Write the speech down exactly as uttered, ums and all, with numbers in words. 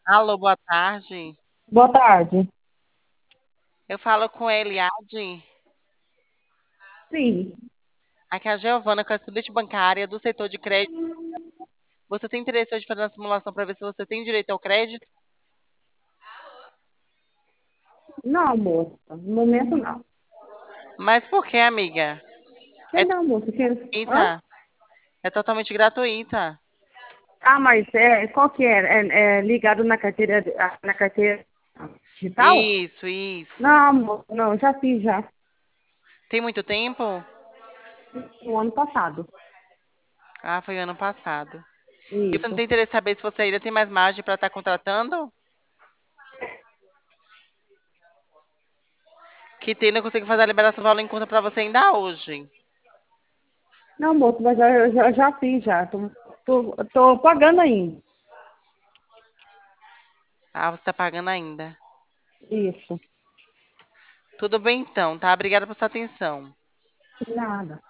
Alô, boa tarde. Boa tarde. Eu falo com Eliade. Sim. Aqui é a Giovana, com a estudante bancária do setor de crédito. Você tem interesse de fazer uma simulação para ver se você tem direito ao crédito? Não, moça. No momento não. Mas por que, amiga? É Quem não, moça? Quem... Hã? gratuita. É totalmente gratuita. Ah, mas é, qual que é? É, é ligado na carteira, ah, na carteira digital? Isso, isso. Não, moça, não, já fiz já. Tem muito tempo? No ano passado. Ah, foi ano passado. E você não Isso. tem interesse em saber se você ainda tem mais margem para estar contratando? Que tem, não consigo fazer a liberação do valor em conta para você ainda hoje. Não, moça, mas já, eu já, já fiz já. Tô, tô, tô pagando ainda. Ah, você está pagando ainda. Isso. Tudo bem então, tá? Obrigada por sua atenção. Nada.